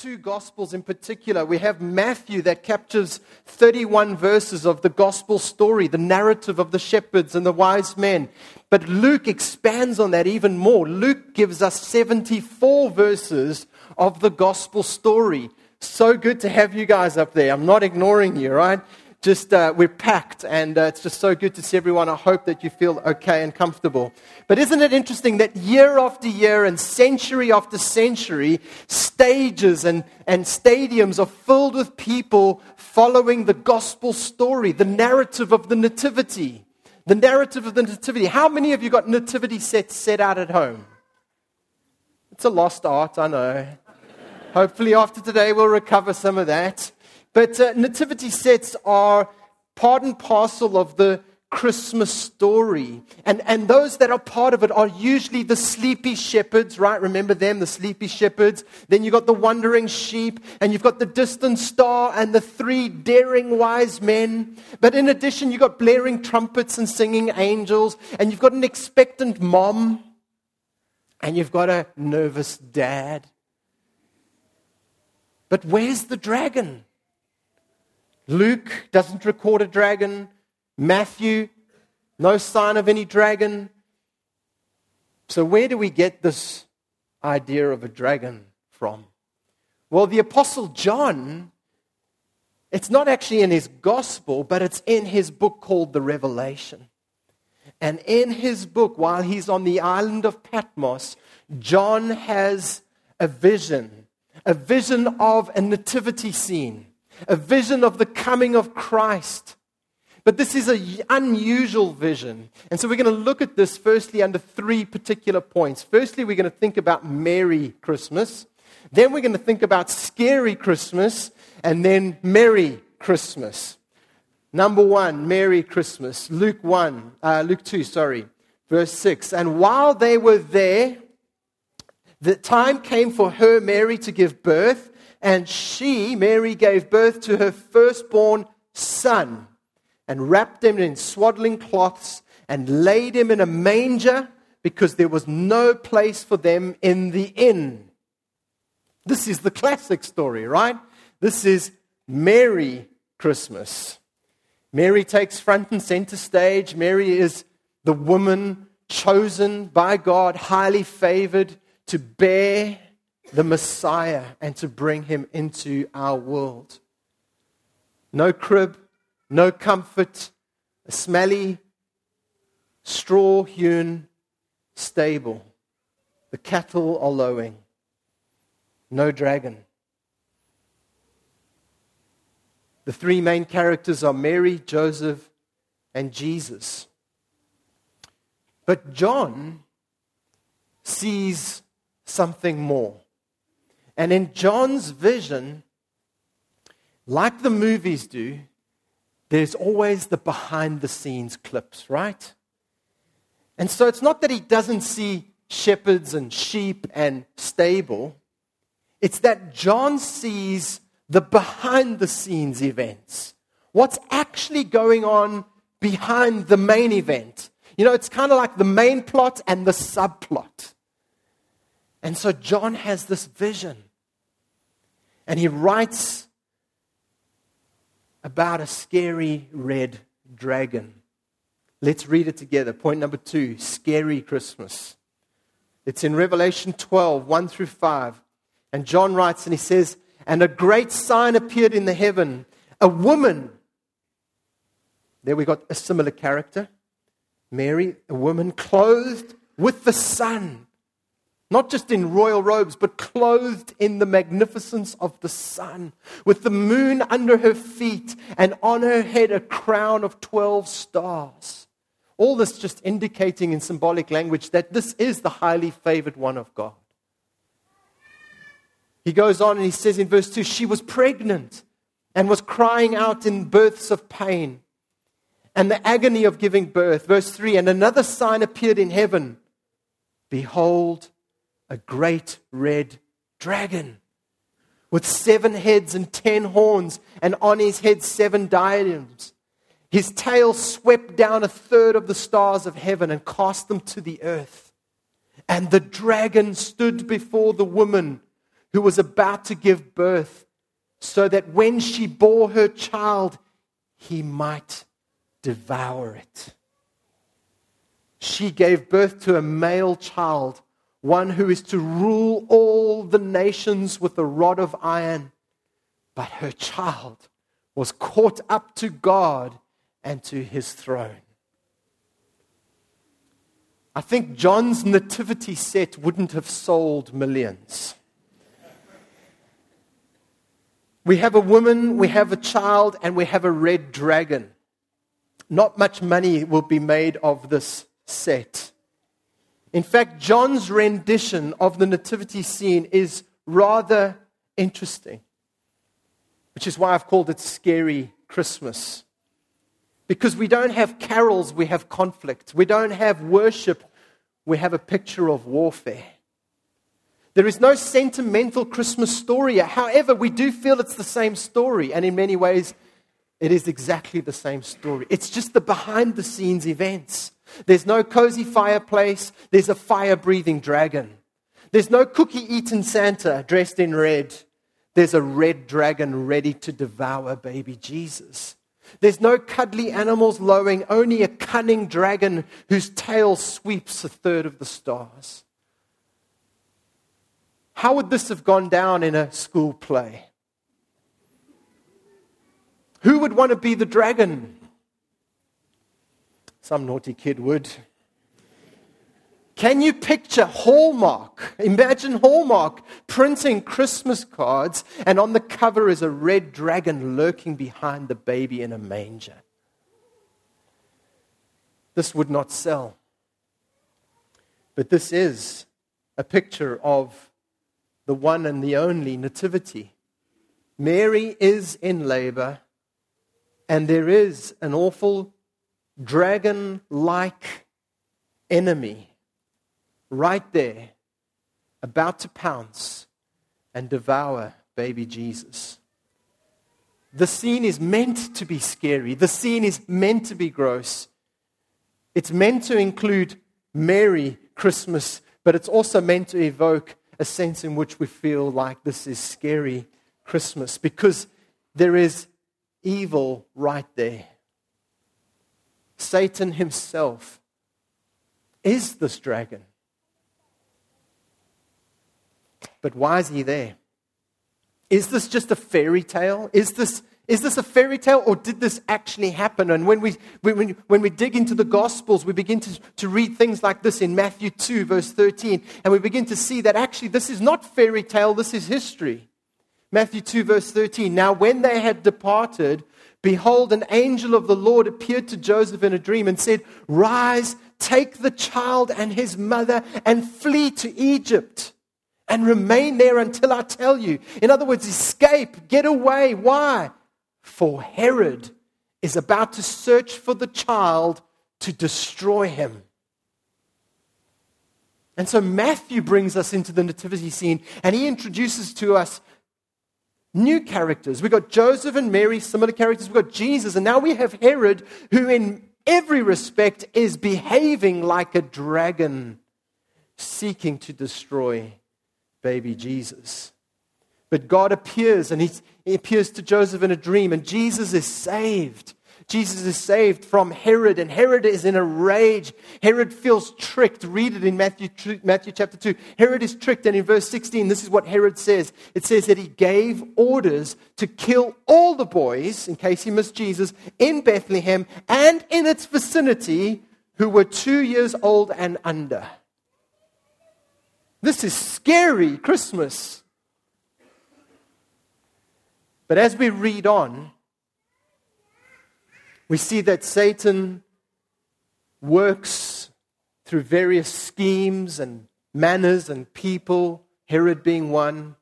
two Gospels in particular. We have Matthew that captures 31 verses of the Gospel story, the narrative of the shepherds and the wise men. But Luke expands on that even more. Luke gives us 74 verses of the Gospel story. So good to have you guys up there. I'm not ignoring you, right? Just we're packed, and it's just so good to see everyone. I hope that you feel okay and comfortable. But isn't it interesting that year after year and century after century, stages and stadiums are filled with people following the gospel story, the narrative of the nativity. The narrative of the nativity. How many of you got nativity sets set out at home? It's a lost art, I know. Hopefully after today we'll recover some of that. But nativity sets are part and parcel of the Christmas story. And those that are part of it are usually the sleepy shepherds, right? Remember them, the sleepy shepherds. Then you've got the wandering sheep, and you've got the distant star and the three daring wise men. But in addition, you've got blaring trumpets and singing angels, and you've got an expectant mom, and you've got a nervous dad. But where's the dragon? Luke doesn't record a dragon. Matthew, no sign of any dragon. So where do we get this idea of a dragon from? Well, the Apostle John, it's not actually in his gospel, but it's in his book called the Revelation. And in his book, while he's on the island of Patmos, John has a vision of a nativity scene. A vision of the coming of Christ. But this is an unusual vision. And so we're going to look at this firstly under three particular points. Firstly, we're going to think about Merry Christmas. Then we're going to think about Scary Christmas. And then Merry Christmas. Number one, Merry Christmas. Luke 2, verse 6. And while they were there, the time came for her, Mary, to give birth. And she, Mary, gave birth to her firstborn son and wrapped him in swaddling cloths and laid him in a manger because there was no place for them in the inn. This is the classic story, right? This is Merry Christmas. Mary takes front and center stage. Mary is the woman chosen by God, highly favored to bear the Messiah and to bring him into our world. No crib, no comfort, a smelly, straw-hewn stable. The cattle are lowing. No dragon. The three main characters are Mary, Joseph, and Jesus. But John sees something more. And in John's vision, like the movies do, there's always the behind-the-scenes clips, right? And so it's not that he doesn't see shepherds and sheep and stable. It's that John sees the behind-the-scenes events. What's actually going on behind the main event. You know, it's kind of like the main plot and the subplot. And so John has this vision. And he writes about a scary red dragon. Let's read it together. Point number 2, Scary Christmas. It's in Revelation 12, 1 through 5. And John writes and he says, and a great sign appeared in the heaven, a woman. There we got a similar character. Mary, a woman clothed with the sun. Not just in royal robes, but clothed in the magnificence of the sun, with the moon under her feet, and on her head a crown of 12 stars. All this just indicating in symbolic language that this is the highly favored one of God. He goes on and he says in verse 2, she was pregnant and was crying out in births of pain and the agony of giving birth. Verse 3, and another sign appeared in heaven. Behold, a great red dragon with 7 heads and 10 horns, and on his head 7 diadems. His tail swept down 1/3 of the stars of heaven and cast them to the earth. And the dragon stood before the woman who was about to give birth, so that when she bore her child, he might devour it. She gave birth to a male child, one who is to rule all the nations with a rod of iron. But her child was caught up to God and to his throne. I think John's nativity set wouldn't have sold millions. We have a woman, we have a child, and we have a red dragon. Not much money will be made of this set. In fact, John's rendition of the nativity scene is rather interesting, which is why I've called it Scary Christmas. Because we don't have carols, we have conflict. We don't have worship, we have a picture of warfare. There is no sentimental Christmas story. However, we do feel it's the same story, and in many ways, it is exactly the same story. It's just the behind-the-scenes events. There's no cozy fireplace. There's a fire-breathing dragon. There's no cookie-eating Santa dressed in red. There's a red dragon ready to devour baby Jesus. There's no cuddly animals lowing, only a cunning dragon whose tail sweeps a third of the stars. How would this have gone down in a school play? Who would want to be the dragon? Some naughty kid would. Can you picture Hallmark? Imagine Hallmark printing Christmas cards, and on the cover is a red dragon lurking behind the baby in a manger. This would not sell. But this is a picture of the one and the only nativity. Mary is in labor, and there is an awful dragon-like enemy right there, about to pounce and devour baby Jesus. The scene is meant to be scary. The scene is meant to be gross. It's meant to include Merry Christmas, but it's also meant to evoke a sense in which we feel like this is scary Christmas, because there is evil right there. Satan himself is this dragon. But why is he there? Is this just a fairy tale? Is this a fairy tale, or did this actually happen? And when we dig into the Gospels, we begin to read things like this in Matthew 2, verse 13, and we begin to see that actually this is not fairy tale, this is history. Matthew 2, verse 13, now when they had departed, behold, an angel of the Lord appeared to Joseph in a dream and said, rise, take the child and his mother and flee to Egypt. And remain there until I tell you. In other words, escape, get away. Why? For Herod is about to search for the child to destroy him. And so Matthew brings us into the nativity scene, and he introduces to us new characters. We've got Joseph and Mary, similar characters. We've got Jesus, and now we have Herod, who in every respect is behaving like a dragon, seeking to destroy baby Jesus. But God appears, and he appears to Joseph in a dream, and Jesus is saved. Jesus is saved from Herod, and Herod is in a rage. Herod feels tricked. Read it in Matthew chapter 2. Herod is tricked, and in verse 16, this is what Herod says. It says that he gave orders to kill all the boys, in case he missed Jesus, in Bethlehem and in its vicinity, who were 2 years old and under. This is scary Christmas. But as we read on, we see that Satan works through various schemes and manners and people, Herod being one,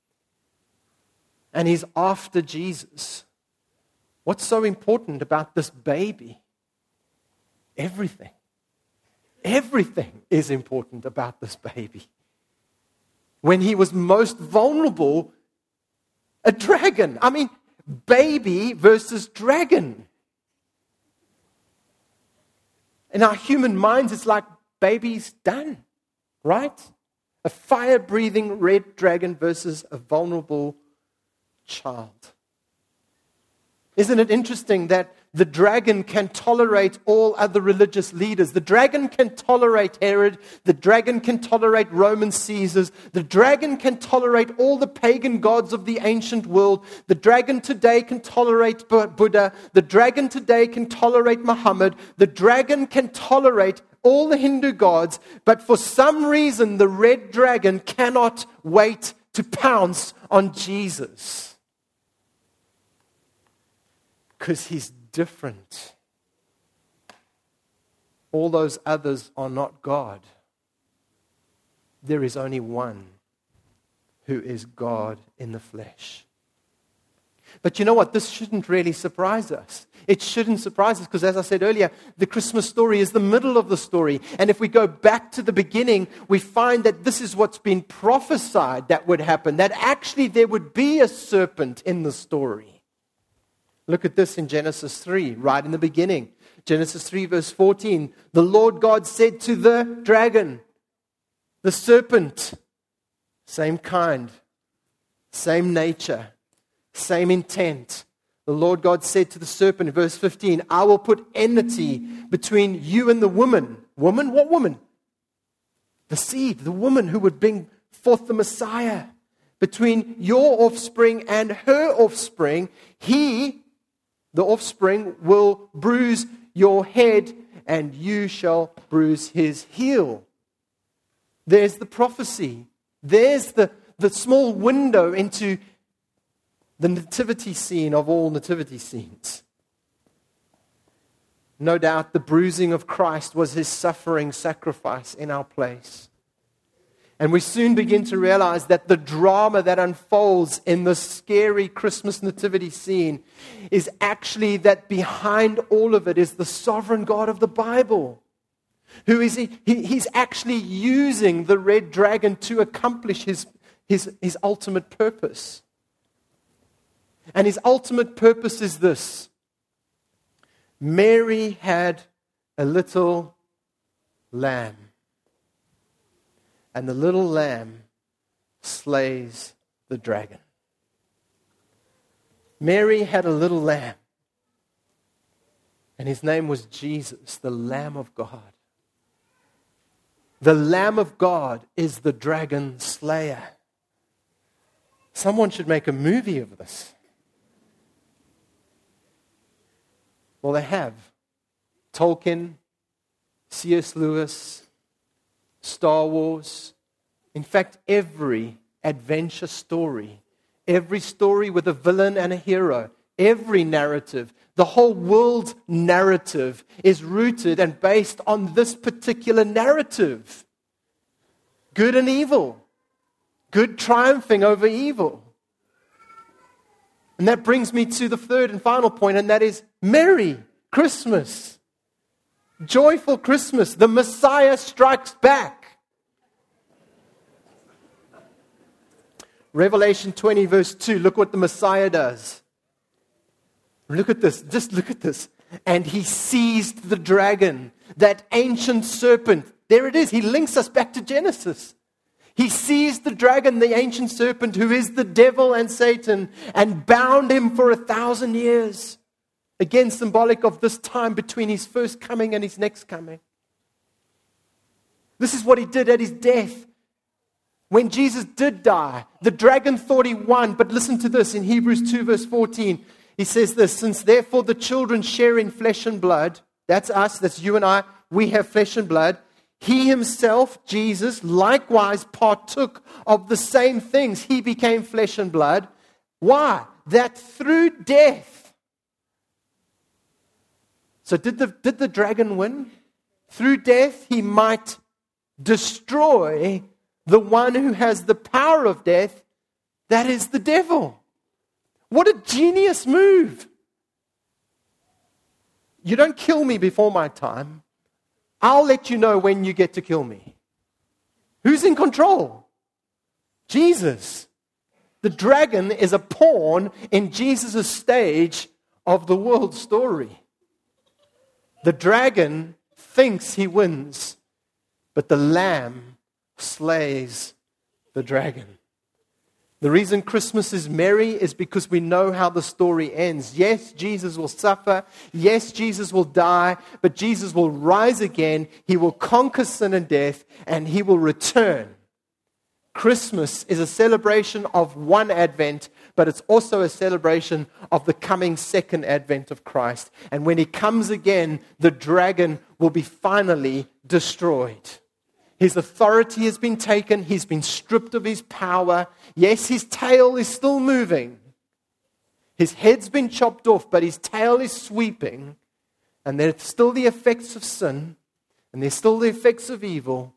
and he's after Jesus. What's so important about this baby? Everything. Everything is important about this baby. When he was most vulnerable, a dragon. I mean, baby versus dragon. In our human minds, it's like baby's done, right? A fire-breathing red dragon versus a vulnerable child. Isn't it interesting that the dragon can tolerate all other religious leaders? The dragon can tolerate Herod. The dragon can tolerate Roman Caesars. The dragon can tolerate all the pagan gods of the ancient world. The dragon today can tolerate Buddha. The dragon today can tolerate Muhammad. The dragon can tolerate all the Hindu gods. But for some reason, the red dragon cannot wait to pounce on Jesus. Because he's different. All those others are not God. There is only one who is God in the flesh. But you know what? This shouldn't really surprise us. It shouldn't surprise us because, as I said earlier, the Christmas story is the middle of the story. And if we go back to the beginning, we find that this is what's been prophesied that would happen, that actually there would be a serpent in the story. Look at this in Genesis 3, right in the beginning. Genesis 3, verse 14. The Lord God said to the dragon, the serpent, same kind, same nature, same intent. The Lord God said to the serpent, in verse 15, I will put enmity between you and the woman. Woman? What woman? The seed, the woman who would bring forth the Messiah. Between your offspring and her offspring, the offspring will bruise your head, and you shall bruise his heel. There's the prophecy. There's the small window into the nativity scene of all nativity scenes. No doubt the bruising of Christ was his suffering sacrifice in our place. And we soon begin to realize that the drama that unfolds in the scary Christmas nativity scene is actually that behind all of it is the sovereign God of the Bible. Who is he's actually using the red dragon to accomplish his ultimate purpose. And his ultimate purpose is this. Mary had a little lamb. And the little lamb slays the dragon. Mary had a little lamb. And his name was Jesus, the Lamb of God. The Lamb of God is the dragon slayer. Someone should make a movie of this. Well, they have. Tolkien, C.S. Lewis, Star Wars. In fact, every adventure story, every story with a villain and a hero, every narrative, the whole world's narrative is rooted and based on this particular narrative. Good and evil. Good triumphing over evil. And that brings me to the third and final point, and that is Merry Christmas. Joyful Christmas. The Messiah strikes back. Revelation 20 verse 2. Look what the Messiah does. Look at this. Just look at this. And he seized the dragon, that ancient serpent. There it is. He links us back to Genesis. He seized the dragon, the ancient serpent, who is the devil and Satan, and bound him for 1,000 years. Again, symbolic of this time between his first coming and his next coming. This is what he did at his death. When Jesus did die, the dragon thought he won. But listen to this in Hebrews 2 verse 14. He says this, since therefore the children share in flesh and blood, that's us, that's you and I, we have flesh and blood. He himself, Jesus, likewise partook of the same things. He became flesh and blood. Why? That through death. So did the dragon win? Through death, he might destroy the one who has the power of death, that is the devil. What a genius move. You don't kill me before my time. I'll let you know when you get to kill me. Who's in control? Jesus. The dragon is a pawn in Jesus' stage of the world story. The dragon thinks he wins, but the lamb slays the dragon. The reason Christmas is merry is because we know how the story ends. Yes, Jesus will suffer. Yes, Jesus will die. But Jesus will rise again. He will conquer sin and death. And He will return. Christmas is a celebration of one Advent, but it's also a celebration of the coming second Advent of Christ. And when He comes again, the dragon will be finally destroyed. His authority has been taken. He's been stripped of his power. Yes, his tail is still moving. His head's been chopped off, but his tail is sweeping. And there's still the effects of sin, and there's still the effects of evil.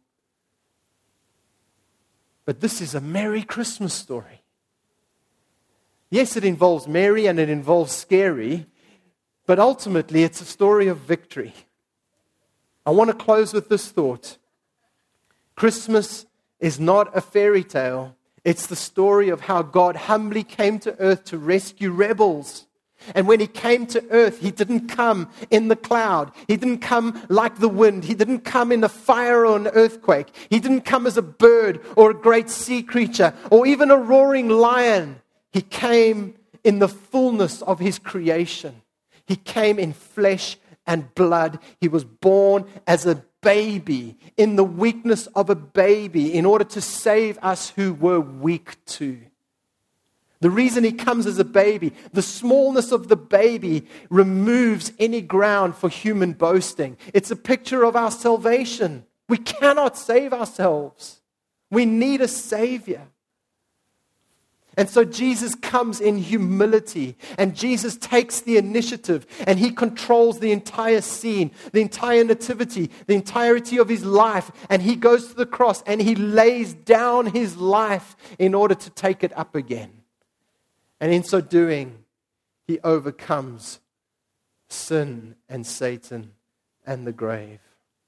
But this is a merry Christmas story. Yes, it involves merry and it involves scary, but ultimately it's a story of victory. I want to close with this thought. Christmas is not a fairy tale. It's the story of how God humbly came to earth to rescue rebels. And when He came to earth, He didn't come in the cloud. He didn't come like the wind. He didn't come in a fire or an earthquake. He didn't come as a bird or a great sea creature or even a roaring lion. He came in the fullness of His creation. He came in flesh and blood. He was born as a baby, in the weakness of a baby, in order to save us who were weak too. The reason He comes as a baby, the smallness of the baby removes any ground for human boasting. It's a picture of our salvation. We cannot save ourselves. We need a Savior. And so Jesus comes in humility, and Jesus takes the initiative, and He controls the entire scene, the entire nativity, the entirety of His life, and He goes to the cross, and He lays down His life in order to take it up again. And in so doing, He overcomes sin and Satan and the grave.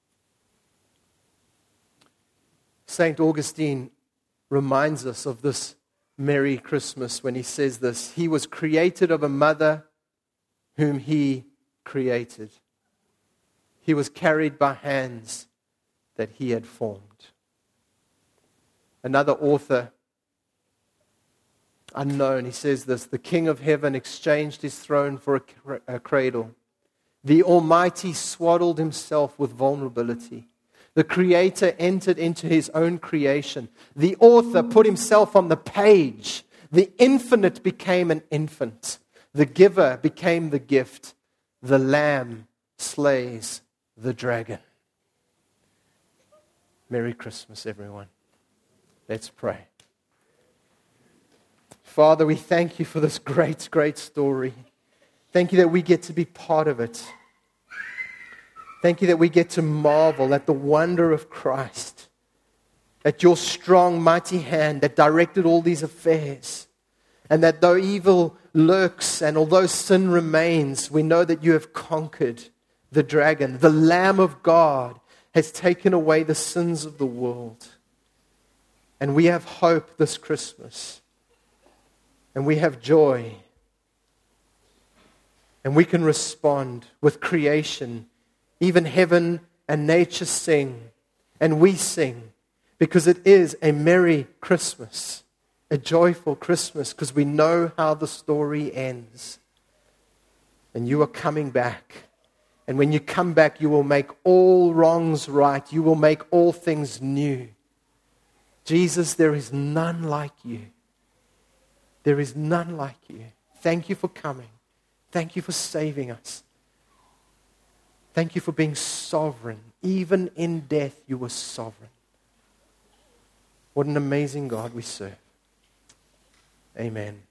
St. Augustine reminds us of this Merry Christmas when he says this: He was created of a mother whom He created. He was carried by hands that He had formed. Another author, unknown, he says this: the King of Heaven exchanged His throne for a cradle. The Almighty swaddled Himself with vulnerability. The Creator entered into His own creation. The author put himself on the page. The infinite became an infant. The giver became the gift. The Lamb slays the dragon. Merry Christmas, everyone. Let's pray. Father, we thank You for this great, great story. Thank You that we get to be part of it. Thank You that we get to marvel at the wonder of Christ, at Your strong, mighty hand that directed all these affairs, and that though evil lurks and although sin remains, we know that You have conquered the dragon. The Lamb of God has taken away the sins of the world. And we have hope this Christmas. And we have joy. And we can respond with creation. Even heaven and nature sing, and we sing, because it is a merry Christmas, a joyful Christmas, because we know how the story ends. And You are coming back. And when You come back, You will make all wrongs right. You will make all things new. Jesus, there is none like You. There is none like You. Thank You for coming. Thank You for saving us. Thank You for being sovereign. Even in death, You were sovereign. What an amazing God we serve. Amen.